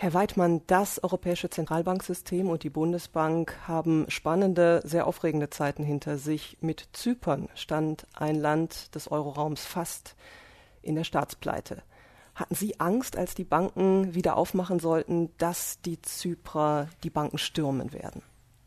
Herr Weidmann, das Europäische Zentralbanksystem und die Bundesbank haben spannende, sehr aufregende Zeiten hinter sich. Mit Zypern stand ein Land des Euroraums fast in der Staatspleite. Hatten Sie Angst, als die Banken wieder aufmachen sollten, dass die Zyprer die Banken stürmen werden?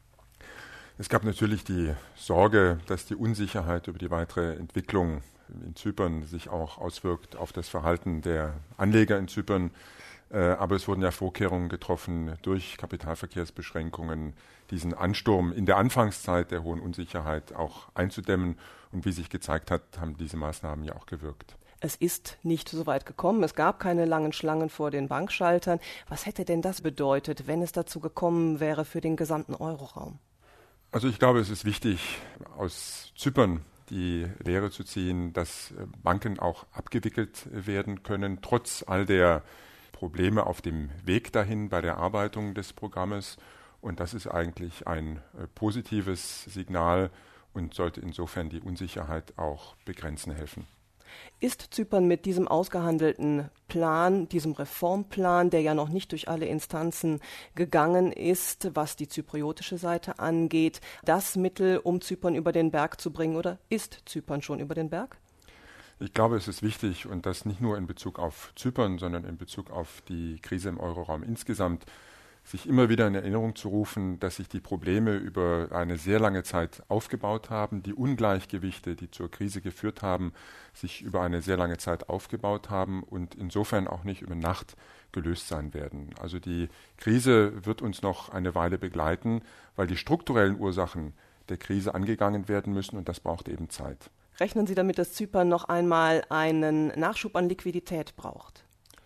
Es gab natürlich die Sorge, dass die Unsicherheit über die weitere Entwicklung in Zypern sich auch auswirkt auf das Verhalten der Anleger in Zypern. Aber es wurden ja Vorkehrungen getroffen durch Kapitalverkehrsbeschränkungen, diesen Ansturm in der Anfangszeit der hohen Unsicherheit auch einzudämmen. Und wie sich gezeigt hat, haben diese Maßnahmen ja auch gewirkt. Es ist nicht so weit gekommen. Es gab keine langen Schlangen vor den Bankschaltern. Was hätte denn das bedeutet, wenn es dazu gekommen wäre für den gesamten Euroraum? Also ich glaube, es ist wichtig, aus Zypern die Lehre zu ziehen, dass Banken auch abgewickelt werden können, trotz all der Probleme auf dem Weg dahin bei der Erarbeitung des Programmes. Und das ist eigentlich ein positives Signal und sollte insofern die Unsicherheit auch begrenzen helfen. Ist Zypern mit diesem ausgehandelten Plan, diesem Reformplan, der ja noch nicht durch alle Instanzen gegangen ist, was die zypriotische Seite angeht, das Mittel, um Zypern über den Berg zu bringen, oder ist Zypern schon über den Berg? Ich glaube, es ist wichtig, und das nicht nur in Bezug auf Zypern, sondern in Bezug auf die Krise im Euroraum insgesamt, sich immer wieder in Erinnerung zu rufen, dass sich die Probleme über eine sehr lange Zeit aufgebaut haben, die Ungleichgewichte, die zur Krise geführt haben, sich über eine sehr lange Zeit aufgebaut haben und insofern auch nicht über Nacht gelöst sein werden. Also die Krise wird uns noch eine Weile begleiten, weil die strukturellen Ursachen der Krise angegangen werden müssen, und das braucht eben Zeit. Rechnen Sie damit, dass Zypern noch einmal einen Nachschub an Liquidität braucht?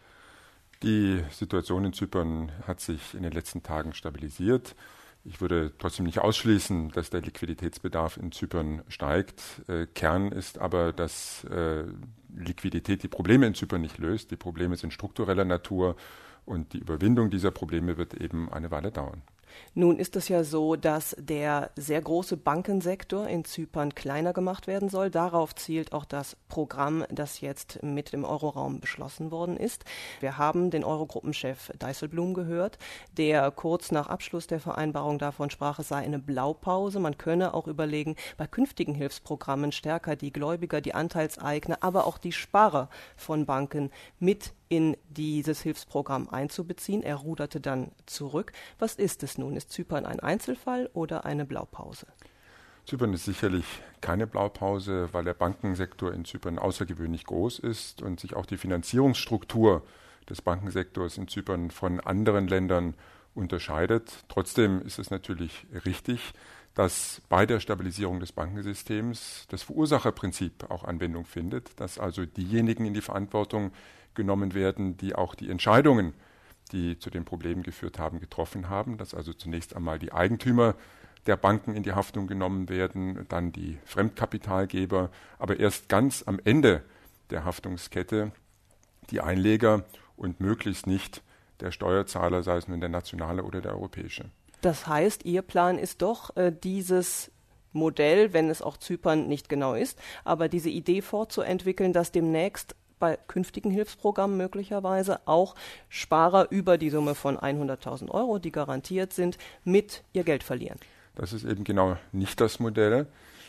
Die Situation in Zypern hat sich in den letzten Tagen stabilisiert. Ich würde trotzdem nicht ausschließen, dass der Liquiditätsbedarf in Zypern steigt. Kern ist aber, dass Liquidität die Probleme in Zypern nicht löst. Die Probleme sind struktureller Natur und die Überwindung dieser Probleme wird eben eine Weile dauern. Nun ist es ja so, dass der sehr große Bankensektor in Zypern kleiner gemacht werden soll. Darauf zielt auch das Programm, das jetzt mit dem Euroraum beschlossen worden ist. Wir haben den Eurogruppenchef Dijsselbloem gehört, der kurz nach Abschluss der Vereinbarung davon sprach, es sei eine Blaupause. Man könne auch überlegen, bei künftigen Hilfsprogrammen stärker die Gläubiger, die Anteilseigner, aber auch die Sparer von Banken mit in dieses Hilfsprogramm einzubeziehen. Er ruderte dann zurück. Was ist es nun? Ist Zypern ein Einzelfall oder eine Blaupause? Zypern ist sicherlich keine Blaupause, weil der Bankensektor in Zypern außergewöhnlich groß ist und sich auch die Finanzierungsstruktur des Bankensektors in Zypern von anderen Ländern unterscheidet. Trotzdem ist es natürlich richtig, dass bei der Stabilisierung des Bankensystems das Verursacherprinzip auch Anwendung findet, dass also diejenigen in die Verantwortung genommen werden, die auch die Entscheidungen, die zu den Problemen geführt haben, getroffen haben, dass also zunächst einmal die Eigentümer der Banken in die Haftung genommen werden, dann die Fremdkapitalgeber, aber erst ganz am Ende der Haftungskette die Einleger und möglichst nicht der Steuerzahler, sei es nun der nationale oder der europäische. Das heißt, Ihr Plan ist doch, dieses Modell, wenn es auch Zypern nicht genau ist, aber diese Idee fortzuentwickeln, dass demnächst bei künftigen Hilfsprogrammen möglicherweise auch Sparer über die Summe von 100.000 Euro, die garantiert sind, mit ihr Geld verlieren. Das ist eben genau nicht das Modell.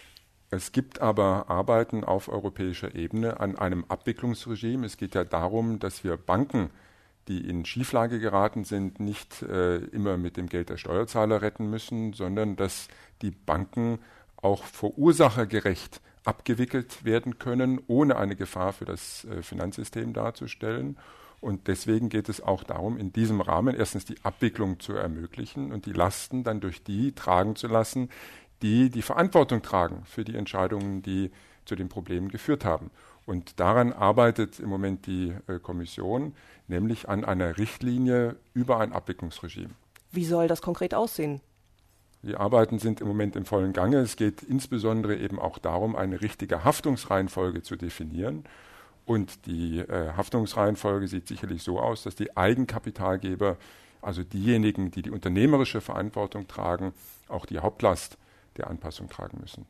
Es gibt aber Arbeiten auf europäischer Ebene an einem Abwicklungsregime. Es geht ja darum, dass wir Banken, die in Schieflage geraten sind, nicht immer mit dem Geld der Steuerzahler retten müssen, sondern dass die Banken auch verursachergerecht abgewickelt werden können, ohne eine Gefahr für das Finanzsystem darzustellen. Und deswegen geht es auch darum, in diesem Rahmen erstens die Abwicklung zu ermöglichen und die Lasten dann durch die tragen zu lassen, die die Verantwortung tragen für die Entscheidungen, die zu den Problemen geführt haben. Und daran arbeitet im Moment die Kommission, nämlich an einer Richtlinie über ein Abwicklungsregime. Wie soll das konkret aussehen? Die Arbeiten sind im Moment im vollen Gange. Es geht insbesondere eben auch darum, eine richtige Haftungsreihenfolge zu definieren. Und die Haftungsreihenfolge sieht sicherlich so aus, dass die Eigenkapitalgeber, also diejenigen, die die unternehmerische Verantwortung tragen, auch die Hauptlast der Anpassung tragen müssen.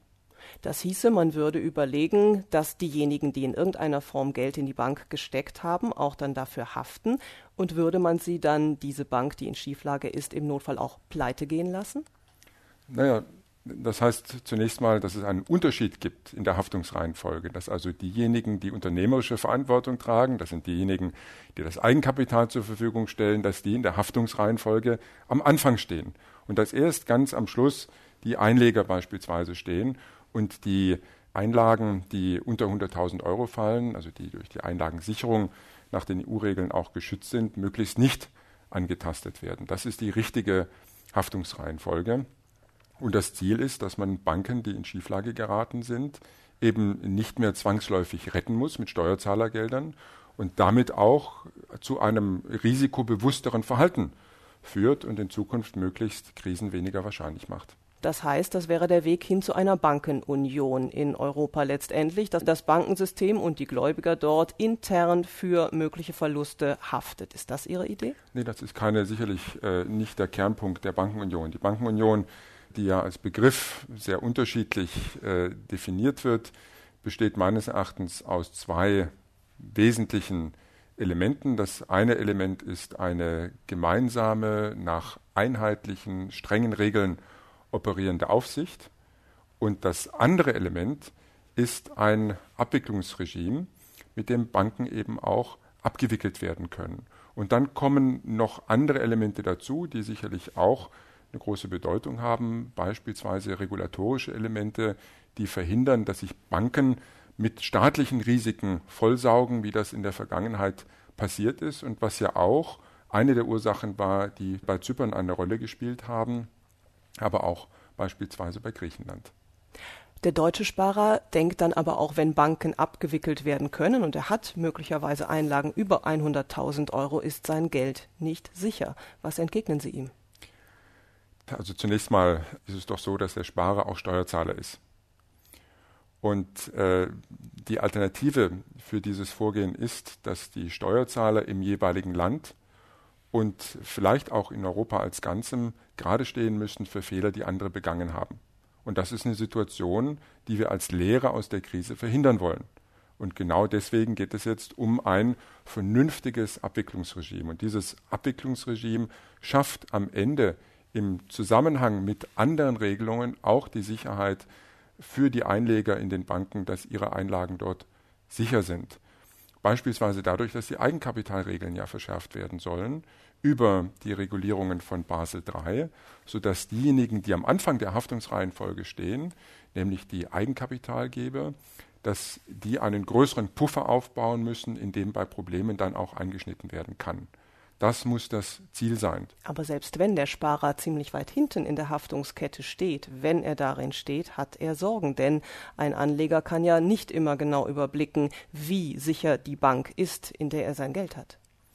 Das hieße, man würde überlegen, dass diejenigen, die in irgendeiner Form Geld in die Bank gesteckt haben, auch dann dafür haften. Und würde man sie dann, diese Bank, die in Schieflage ist, im Notfall auch pleite gehen lassen? Naja, das heißt zunächst mal, dass es einen Unterschied gibt in der Haftungsreihenfolge, dass also diejenigen, die unternehmerische Verantwortung tragen, das sind diejenigen, die das Eigenkapital zur Verfügung stellen, dass die in der Haftungsreihenfolge am Anfang stehen und dass erst ganz am Schluss die Einleger beispielsweise stehen und die Einlagen, die unter 100.000 Euro fallen, also die durch die Einlagensicherung nach den EU-Regeln auch geschützt sind, möglichst nicht angetastet werden. Das ist die richtige Haftungsreihenfolge. Und das Ziel ist, dass man Banken, die in Schieflage geraten sind, eben nicht mehr zwangsläufig retten muss mit Steuerzahlergeldern und damit auch zu einem risikobewussteren Verhalten führt und in Zukunft möglichst Krisen weniger wahrscheinlich macht. Das heißt, das wäre der Weg hin zu einer Bankenunion in Europa letztendlich, dass das Bankensystem und die Gläubiger dort intern für mögliche Verluste haftet. Ist das Ihre Idee? Nee, das ist sicherlich nicht der Kernpunkt der Bankenunion. Die Bankenunion, die ja als Begriff sehr unterschiedlich definiert wird, besteht meines Erachtens aus zwei wesentlichen Elementen. Das eine Element ist eine gemeinsame, nach einheitlichen, strengen Regeln operierende Aufsicht. Und das andere Element ist ein Abwicklungsregime, mit dem Banken eben auch abgewickelt werden können. Und dann kommen noch andere Elemente dazu, die sicherlich auch eine große Bedeutung haben, beispielsweise regulatorische Elemente, die verhindern, dass sich Banken mit staatlichen Risiken vollsaugen, wie das in der Vergangenheit passiert ist und was ja auch eine der Ursachen war, die bei Zypern eine Rolle gespielt haben, aber auch beispielsweise bei Griechenland. Der deutsche Sparer denkt dann aber auch, wenn Banken abgewickelt werden können und er hat möglicherweise Einlagen über 100.000 Euro, ist sein Geld nicht sicher. Was entgegnen Sie ihm? Also zunächst mal ist es doch so, dass der Sparer auch Steuerzahler ist. Und die Alternative für dieses Vorgehen ist, dass die Steuerzahler im jeweiligen Land und vielleicht auch in Europa als Ganzem gerade stehen müssen für Fehler, die andere begangen haben. Und das ist eine Situation, die wir als Lehre aus der Krise verhindern wollen. Und genau deswegen geht es jetzt um ein vernünftiges Abwicklungsregime. Und dieses Abwicklungsregime schafft am Ende im Zusammenhang mit anderen Regelungen auch die Sicherheit für die Einleger in den Banken, dass ihre Einlagen dort sicher sind. Beispielsweise dadurch, dass die Eigenkapitalregeln ja verschärft werden sollen über die Regulierungen von Basel III, sodass diejenigen, die am Anfang der Haftungsreihenfolge stehen, nämlich die Eigenkapitalgeber, dass die einen größeren Puffer aufbauen müssen, in dem bei Problemen dann auch eingeschnitten werden kann. Das muss das Ziel sein. Aber selbst wenn der Sparer ziemlich weit hinten in der Haftungskette steht, wenn er darin steht, hat er Sorgen. Denn ein Anleger kann ja nicht immer genau überblicken, wie sicher die Bank ist, in der er sein Geld hat.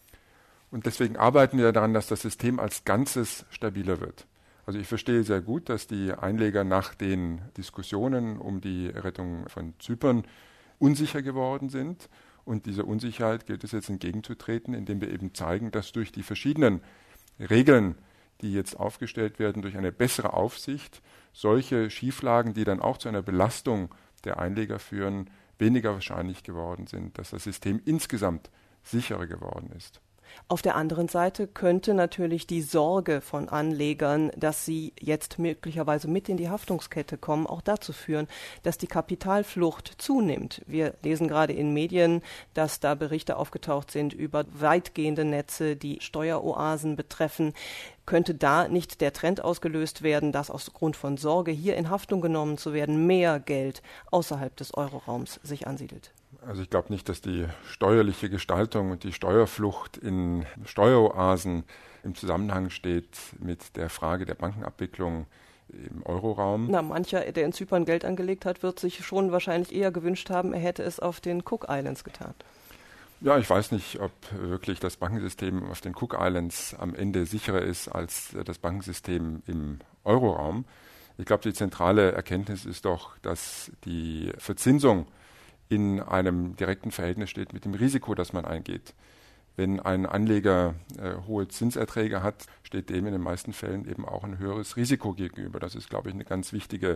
Und deswegen arbeiten wir daran, dass das System als Ganzes stabiler wird. Also ich verstehe sehr gut, dass die Einleger nach den Diskussionen um die Rettung von Zypern unsicher geworden sind. Und dieser Unsicherheit gilt es jetzt entgegenzutreten, indem wir eben zeigen, dass durch die verschiedenen Regeln, die jetzt aufgestellt werden, durch eine bessere Aufsicht, solche Schieflagen, die dann auch zu einer Belastung der Einleger führen, weniger wahrscheinlich geworden sind, dass das System insgesamt sicherer geworden ist. Auf der anderen Seite könnte natürlich die Sorge von Anlegern, dass sie jetzt möglicherweise mit in die Haftungskette kommen, auch dazu führen, dass die Kapitalflucht zunimmt. Wir lesen gerade in Medien, dass da Berichte aufgetaucht sind über weitgehende Netze, die Steueroasen betreffen. Könnte da nicht der Trend ausgelöst werden, dass aus Grund von Sorge, hier in Haftung genommen zu werden, mehr Geld außerhalb des Euroraums sich ansiedelt? Also ich glaube nicht, dass die steuerliche Gestaltung und die Steuerflucht in Steueroasen im Zusammenhang steht mit der Frage der Bankenabwicklung im Euroraum. Na, mancher, der in Zypern Geld angelegt hat, wird sich schon wahrscheinlich eher gewünscht haben, er hätte es auf den Cook Islands getan. Ja, ich weiß nicht, ob wirklich das Bankensystem auf den Cook Islands am Ende sicherer ist als das Bankensystem im Euroraum. Ich glaube, die zentrale Erkenntnis ist doch, dass die Verzinsung in einem direkten Verhältnis steht mit dem Risiko, das man eingeht. Wenn ein Anleger hohe Zinserträge hat, steht dem in den meisten Fällen eben auch ein höheres Risiko gegenüber. Das ist, glaube ich, eine ganz wichtige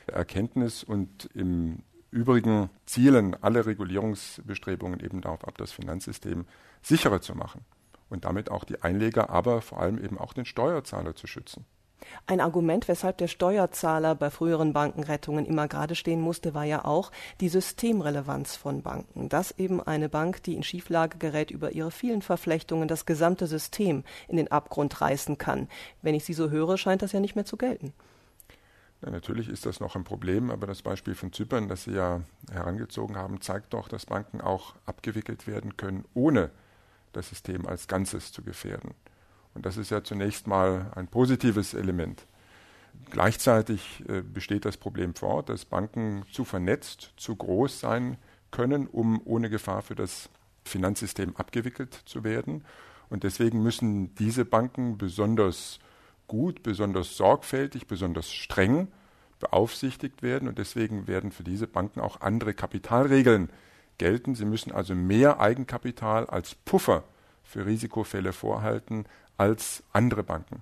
Erkenntnis und im Übrigen zielen alle Regulierungsbestrebungen eben darauf ab, das Finanzsystem sicherer zu machen und damit auch die Einleger, aber vor allem eben auch den Steuerzahler zu schützen. Ein Argument, weshalb der Steuerzahler bei früheren Bankenrettungen immer gerade stehen musste, war ja auch die Systemrelevanz von Banken. Dass eben eine Bank, die in Schieflage gerät, über ihre vielen Verflechtungen das gesamte System in den Abgrund reißen kann. Wenn ich Sie so höre, scheint das ja nicht mehr zu gelten. Ja, natürlich ist das noch ein Problem, aber das Beispiel von Zypern, das Sie ja herangezogen haben, zeigt doch, dass Banken auch abgewickelt werden können, ohne das System als Ganzes zu gefährden. Und das ist ja zunächst mal ein positives Element. Gleichzeitig besteht das Problem fort, dass Banken zu vernetzt, zu groß sein können, um ohne Gefahr für das Finanzsystem abgewickelt zu werden. Und deswegen müssen diese Banken besonders gut, besonders sorgfältig, besonders streng beaufsichtigt werden. Und deswegen werden für diese Banken auch andere Kapitalregeln gelten. Sie müssen also mehr Eigenkapital als Puffer für Risikofälle vorhalten als andere Banken.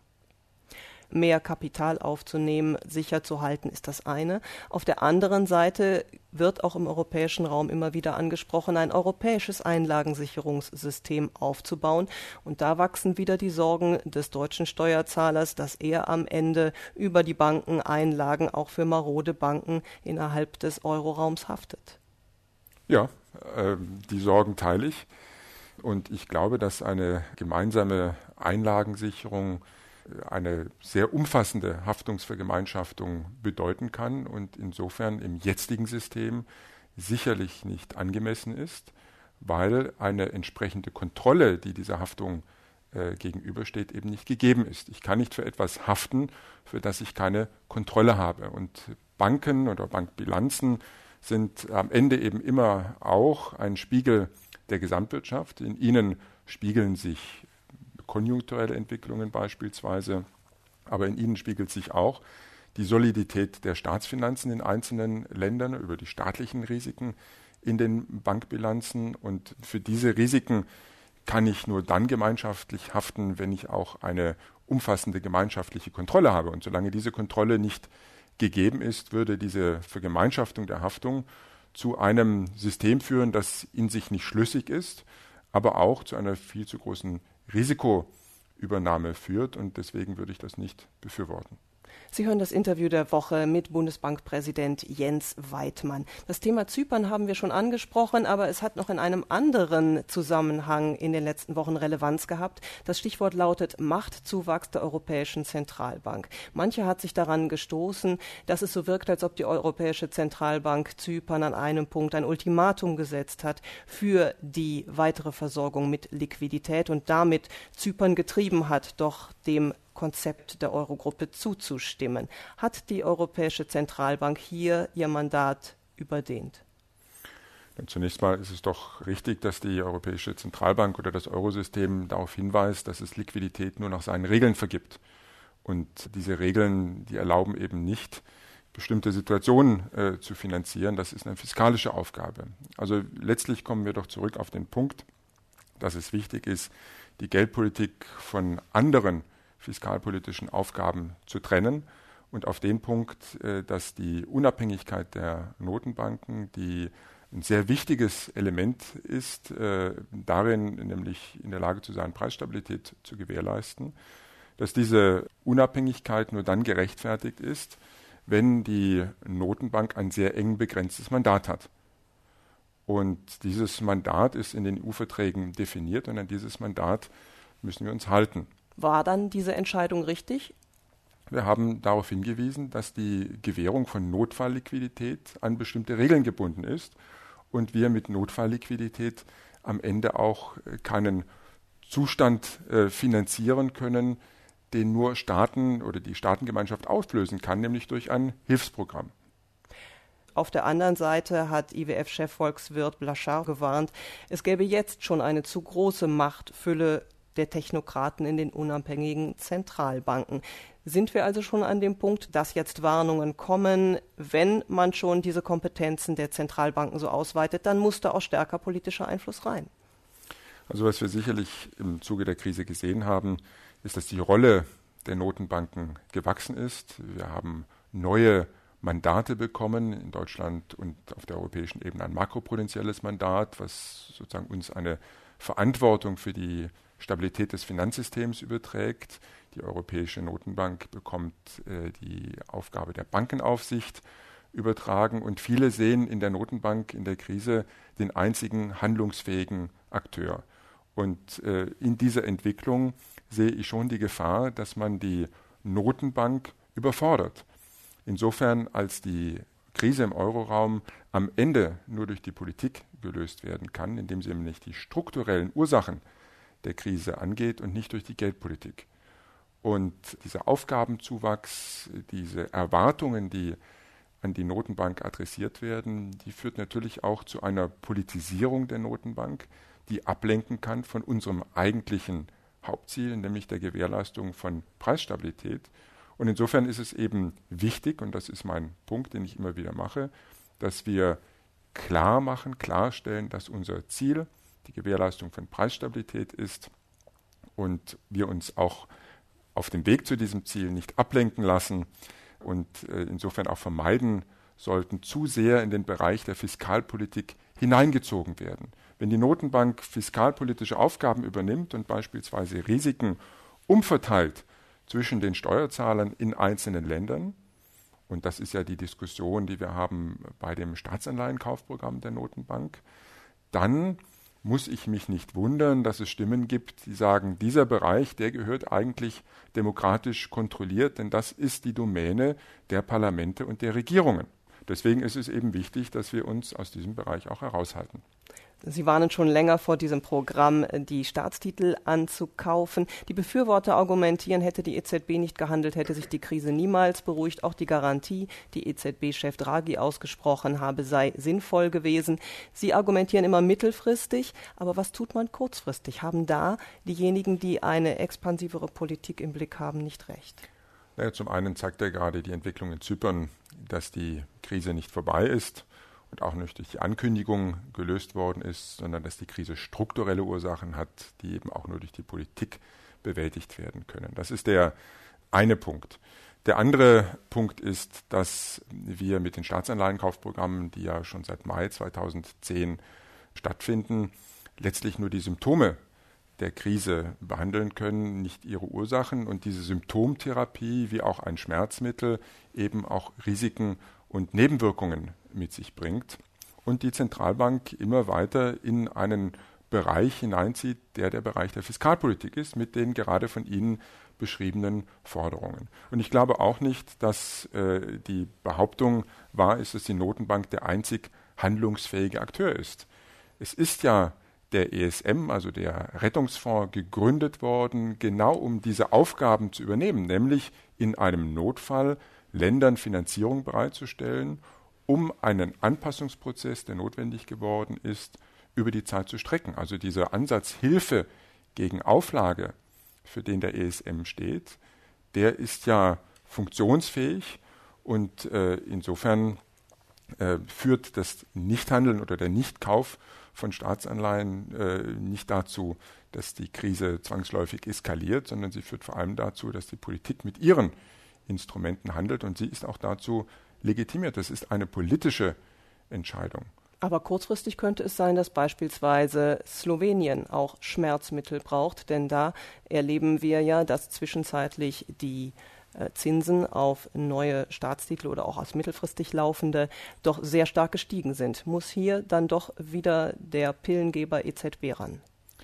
Mehr Kapital aufzunehmen, sicher zu halten, ist das eine. Auf der anderen Seite wird auch im europäischen Raum immer wieder angesprochen, ein europäisches Einlagensicherungssystem aufzubauen. Und da wachsen wieder die Sorgen des deutschen Steuerzahlers, dass er am Ende über die Bankeneinlagen auch für marode Banken innerhalb des Euroraums haftet. Ja, die Sorgen teile ich. Und ich glaube, dass eine gemeinsame Einlagensicherung eine sehr umfassende Haftungsvergemeinschaftung bedeuten kann und insofern im jetzigen System sicherlich nicht angemessen ist, weil eine entsprechende Kontrolle, die dieser Haftung gegenübersteht, eben nicht gegeben ist. Ich kann nicht für etwas haften, für das ich keine Kontrolle habe. Und Banken oder Bankbilanzen sind am Ende eben immer auch ein Spiegel der Gesamtwirtschaft. In ihnen spiegeln sich konjunkturelle Entwicklungen beispielsweise, aber in ihnen spiegelt sich auch die Solidität der Staatsfinanzen in einzelnen Ländern über die staatlichen Risiken in den Bankbilanzen. Und für diese Risiken kann ich nur dann gemeinschaftlich haften, wenn ich auch eine umfassende gemeinschaftliche Kontrolle habe. Und solange diese Kontrolle nicht gegeben ist, würde diese Vergemeinschaftung der Haftung zu einem System führen, das in sich nicht schlüssig ist, aber auch zu einer viel zu großen Risikoübernahme führt. Und deswegen würde ich das nicht befürworten. Sie hören das Interview der Woche mit Bundesbankpräsident Jens Weidmann. Das Thema Zypern haben wir schon angesprochen, aber es hat noch in einem anderen Zusammenhang in den letzten Wochen Relevanz gehabt. Das Stichwort lautet Machtzuwachs der Europäischen Zentralbank. Mancher hat sich daran gestoßen, dass es so wirkt, als ob die Europäische Zentralbank Zypern an einem Punkt ein Ultimatum gesetzt hat für die weitere Versorgung mit Liquidität und damit Zypern getrieben hat, doch dem Konzept der Eurogruppe zuzustimmen. Hat die Europäische Zentralbank hier ihr Mandat überdehnt? Zunächst mal ist es doch richtig, dass die Europäische Zentralbank oder das Eurosystem darauf hinweist, dass es Liquidität nur nach seinen Regeln vergibt. Und diese Regeln, die erlauben eben nicht, bestimmte Situationen zu finanzieren. Das ist eine fiskalische Aufgabe. Also letztlich kommen wir doch zurück auf den Punkt, dass es wichtig ist, die Geldpolitik von anderen fiskalpolitischen Aufgaben zu trennen und auf den Punkt, dass die Unabhängigkeit der Notenbanken, die ein sehr wichtiges Element ist, darin nämlich in der Lage zu sein, Preisstabilität zu gewährleisten, dass diese Unabhängigkeit nur dann gerechtfertigt ist, wenn die Notenbank ein sehr eng begrenztes Mandat hat. Und dieses Mandat ist in den EU-Verträgen definiert und an dieses Mandat müssen wir uns halten. War dann diese Entscheidung richtig? Wir haben darauf hingewiesen, dass die Gewährung von Notfallliquidität an bestimmte Regeln gebunden ist und wir mit Notfallliquidität am Ende auch keinen Zustand finanzieren können, den nur Staaten oder die Staatengemeinschaft auflösen kann, nämlich durch ein Hilfsprogramm. Auf der anderen Seite hat IWF-Chef Volkswirt Blachar gewarnt, es gäbe jetzt schon eine zu große Machtfülle der Technokraten in den unabhängigen Zentralbanken. Sind wir also schon an dem Punkt, dass jetzt Warnungen kommen, wenn man schon diese Kompetenzen der Zentralbanken so ausweitet, dann muss da auch stärker politischer Einfluss rein? Also was wir sicherlich im Zuge der Krise gesehen haben, ist, dass die Rolle der Notenbanken gewachsen ist. Wir haben neue Mandate bekommen, in Deutschland und auf der europäischen Ebene ein makroprudentielles Mandat, was sozusagen uns eine Verantwortung für die Stabilität des Finanzsystems überträgt. Die Europäische Notenbank bekommt die Aufgabe der Bankenaufsicht übertragen und viele sehen in der Notenbank in der Krise den einzigen handlungsfähigen Akteur. Und in dieser Entwicklung sehe ich schon die Gefahr, dass man die Notenbank überfordert. Insofern, als die Krise im Euroraum am Ende nur durch die Politik gelöst werden kann, indem sie nämlich die strukturellen Ursachen der Krise angeht und nicht durch die Geldpolitik. Und dieser Aufgabenzuwachs, diese Erwartungen, die an die Notenbank adressiert werden, die führt natürlich auch zu einer Politisierung der Notenbank, die ablenken kann von unserem eigentlichen Hauptziel, nämlich der Gewährleistung von Preisstabilität. Und insofern ist es eben wichtig, und das ist mein Punkt, den ich immer wieder mache, dass wir klarstellen, dass unser Ziel die Gewährleistung von Preisstabilität ist und wir uns auch auf dem Weg zu diesem Ziel nicht ablenken lassen und insofern auch vermeiden sollten, zu sehr in den Bereich der Fiskalpolitik hineingezogen werden. Wenn die Notenbank fiskalpolitische Aufgaben übernimmt und beispielsweise Risiken umverteilt zwischen den Steuerzahlern in einzelnen Ländern, und das ist ja die Diskussion, die wir haben bei dem Staatsanleihenkaufprogramm der Notenbank, dann muss ich mich nicht wundern, dass es Stimmen gibt, die sagen, dieser Bereich, der gehört eigentlich demokratisch kontrolliert, denn das ist die Domäne der Parlamente und der Regierungen. Deswegen ist es eben wichtig, dass wir uns aus diesem Bereich auch heraushalten. Sie warnen schon länger vor diesem Programm, die Staatstitel anzukaufen. Die Befürworter argumentieren, hätte die EZB nicht gehandelt, hätte sich die Krise niemals beruhigt. Auch die Garantie, die EZB-Chef Draghi ausgesprochen habe, sei sinnvoll gewesen. Sie argumentieren immer mittelfristig, aber was tut man kurzfristig? Haben da diejenigen, die eine expansivere Politik im Blick haben, nicht recht? Naja, zum einen zeigt ja gerade die Entwicklung in Zypern, dass die Krise nicht vorbei ist und auch nicht durch die Ankündigung gelöst worden ist, sondern dass die Krise strukturelle Ursachen hat, die eben auch nur durch die Politik bewältigt werden können. Das ist der eine Punkt. Der andere Punkt ist, dass wir mit den Staatsanleihenkaufprogrammen, die ja schon seit Mai 2010 stattfinden, letztlich nur die Symptome der Krise behandeln können, nicht ihre Ursachen, und diese Symptomtherapie wie auch ein Schmerzmittel eben auch Risiken und Nebenwirkungen mit sich bringt und die Zentralbank immer weiter in einen Bereich hineinzieht, der Bereich der Fiskalpolitik ist, mit den gerade von Ihnen beschriebenen Forderungen. Und ich glaube auch nicht, dass die Behauptung wahr ist, dass die Notenbank der einzig handlungsfähige Akteur ist. Es ist ja der ESM, also der Rettungsfonds, gegründet worden, genau um diese Aufgaben zu übernehmen, nämlich in einem Notfall Ländern Finanzierung bereitzustellen, um einen Anpassungsprozess, der notwendig geworden ist, über die Zeit zu strecken. Also dieser Ansatz Hilfe gegen Auflage, für den der ESM steht, der ist ja funktionsfähig und insofern führt das Nichthandeln oder der Nichtkauf von Staatsanleihen nicht dazu, dass die Krise zwangsläufig eskaliert, sondern sie führt vor allem dazu, dass die Politik mit ihren Instrumenten handelt und sie ist auch dazu legitimiert. Das ist eine politische Entscheidung. Aber kurzfristig könnte es sein, dass beispielsweise Slowenien auch Schmerzmittel braucht, denn da erleben wir ja, dass zwischenzeitlich die Zinsen auf neue Staatstitel oder auch als mittelfristig laufende doch sehr stark gestiegen sind. Muss hier dann doch wieder der Pillengeber EZB ran?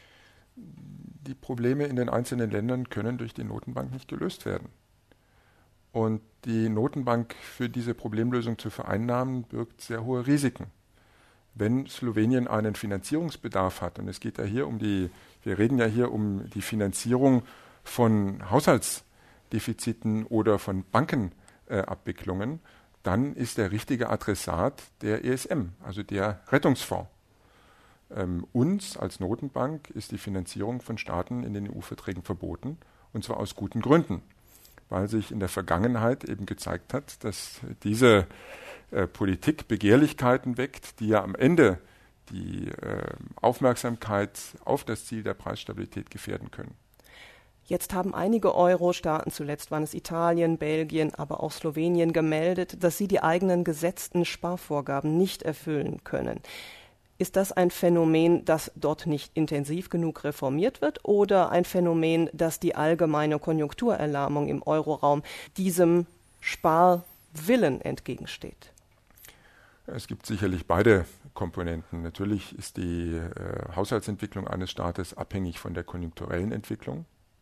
Die Probleme in den einzelnen Ländern können durch die Notenbank nicht gelöst werden. Und die Notenbank für diese Problemlösung zu vereinnahmen, birgt sehr hohe Risiken. Wenn Slowenien einen Finanzierungsbedarf hat, und es geht ja hier wir reden ja hier um die Finanzierung von Haushaltsdefiziten oder von Bankenabwicklungen, dann ist der richtige Adressat der ESM, also der Rettungsfonds. Uns als Notenbank ist die Finanzierung von Staaten in den EU-Verträgen verboten, und zwar aus guten Gründen, weil sich in der Vergangenheit eben gezeigt hat, dass diese Politik Begehrlichkeiten weckt, die ja am Ende die Aufmerksamkeit auf das Ziel der Preisstabilität gefährden können. Jetzt haben einige Euro-Staaten, zuletzt waren es Italien, Belgien, aber auch Slowenien, gemeldet, dass sie die eigenen gesetzten Sparvorgaben nicht erfüllen können. Ist das ein Phänomen, dass dort nicht intensiv genug reformiert wird, oder ein Phänomen, dass die allgemeine Konjunkturerlahmung im Euroraum diesem Sparwillen entgegensteht? Es gibt sicherlich beide Komponenten. Natürlich ist die Haushaltsentwicklung eines Staates abhängig von der konjunkturellen Entwicklung.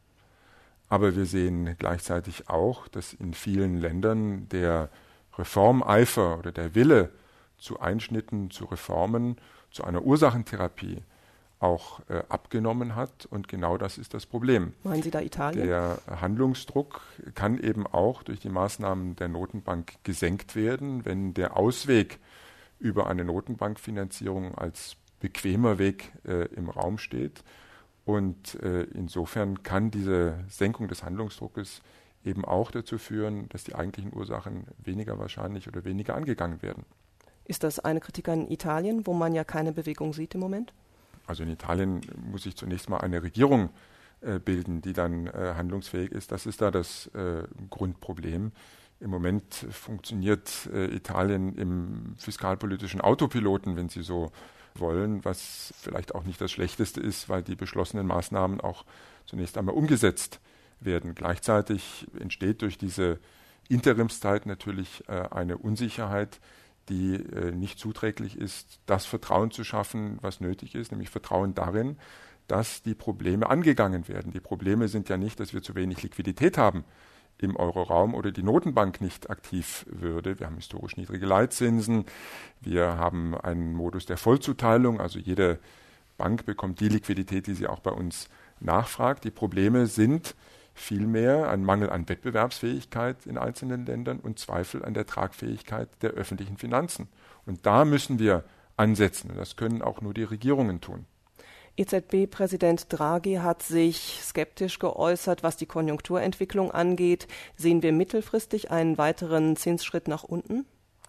Aber wir sehen gleichzeitig auch, dass in vielen Ländern der Reformeifer oder der Wille zu Einschnitten, zu Reformen, zu einer Ursachentherapie auch abgenommen hat. Und genau das ist das Problem. Meinen Sie da Italien? Der Handlungsdruck kann eben auch durch die Maßnahmen der Notenbank gesenkt werden, wenn der Ausweg über eine Notenbankfinanzierung als bequemer Weg im Raum steht. Und insofern kann diese Senkung des Handlungsdruckes eben auch dazu führen, dass die eigentlichen Ursachen weniger wahrscheinlich oder weniger angegangen werden. Ist das eine Kritik an Italien, wo man ja keine Bewegung sieht im Moment? Also in Italien muss sich zunächst mal eine Regierung bilden, die dann handlungsfähig ist. Das ist da das Grundproblem. Im Moment funktioniert Italien im fiskalpolitischen Autopiloten, wenn Sie so wollen, was vielleicht auch nicht das Schlechteste ist, weil die beschlossenen Maßnahmen auch zunächst einmal umgesetzt werden. Gleichzeitig entsteht durch diese Interimszeit natürlich eine Unsicherheit, die nicht zuträglich ist, das Vertrauen zu schaffen, was nötig ist, nämlich Vertrauen darin, dass die Probleme angegangen werden. Die Probleme sind ja nicht, dass wir zu wenig Liquidität haben im Euroraum oder die Notenbank nicht aktiv würde. Wir haben historisch niedrige Leitzinsen, wir haben einen Modus der Vollzuteilung, also jede Bank bekommt die Liquidität, die sie auch bei uns nachfragt. Die Probleme sind vielmehr ein Mangel an Wettbewerbsfähigkeit in einzelnen Ländern und Zweifel an der Tragfähigkeit der öffentlichen Finanzen. Und da müssen wir ansetzen. Und das können auch nur die Regierungen tun. EZB-Präsident Draghi hat sich skeptisch geäußert, was die Konjunkturentwicklung angeht. Sehen wir mittelfristig einen weiteren Zinsschritt nach unten?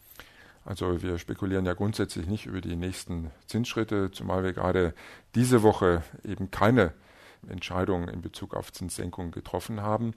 Also wir spekulieren ja grundsätzlich nicht über die nächsten Zinsschritte, zumal wir gerade diese Woche eben keine Entscheidungen in Bezug auf Zinssenkungen getroffen haben.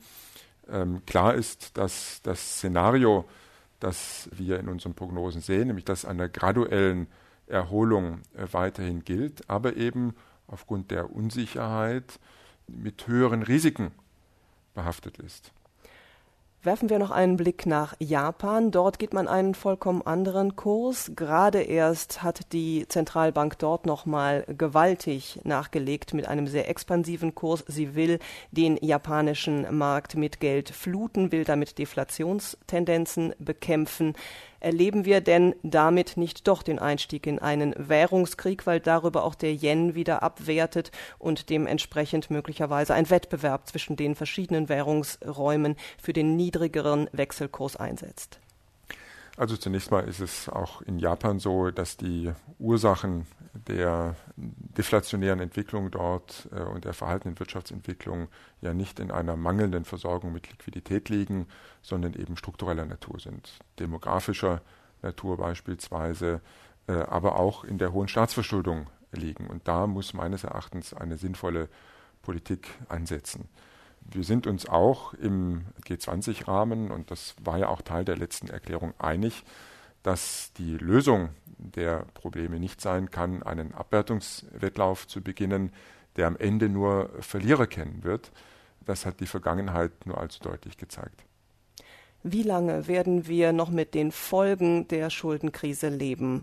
Klar ist, dass das Szenario, das wir in unseren Prognosen sehen, nämlich das einer graduellen Erholung weiterhin gilt, aber eben aufgrund der Unsicherheit mit höheren Risiken behaftet ist. Werfen wir noch einen Blick nach Japan. Dort geht man einen vollkommen anderen Kurs. Gerade erst hat die Zentralbank dort nochmal gewaltig nachgelegt mit einem sehr expansiven Kurs. Sie will den japanischen Markt mit Geld fluten, will damit Deflationstendenzen bekämpfen. Erleben wir denn damit nicht doch den Einstieg in einen Währungskrieg, weil darüber auch der Yen wieder abwertet und dementsprechend möglicherweise ein Wettbewerb zwischen den verschiedenen Währungsräumen für den niedrigeren Wechselkurs einsetzt? Also zunächst mal ist es auch in Japan so, dass die Ursachen der deflationären Entwicklung dort und der verhaltenen Wirtschaftsentwicklung ja nicht in einer mangelnden Versorgung mit Liquidität liegen, sondern eben struktureller Natur sind. Demografischer Natur beispielsweise, aber auch in der hohen Staatsverschuldung liegen. Und da muss meines Erachtens eine sinnvolle Politik ansetzen. Wir sind uns auch im G20-Rahmen, und das war ja auch Teil der letzten Erklärung, einig, dass die Lösung der Probleme nicht sein kann, einen Abwertungswettlauf zu beginnen, der am Ende nur Verlierer kennen wird. Das hat die Vergangenheit nur allzu deutlich gezeigt. Wie lange werden wir noch mit den Folgen der Schuldenkrise leben?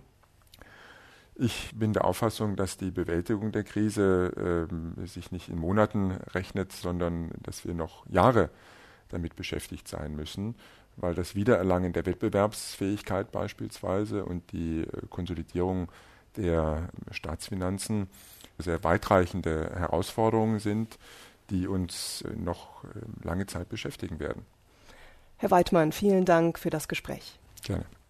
Ich bin der Auffassung, dass die Bewältigung der Krise sich nicht in Monaten rechnet, sondern dass wir noch Jahre damit beschäftigt sein müssen, weil das Wiedererlangen der Wettbewerbsfähigkeit beispielsweise und die Konsolidierung der Staatsfinanzen sehr weitreichende Herausforderungen sind, die uns noch lange Zeit beschäftigen werden. Herr Weidmann, vielen Dank für das Gespräch. Gerne.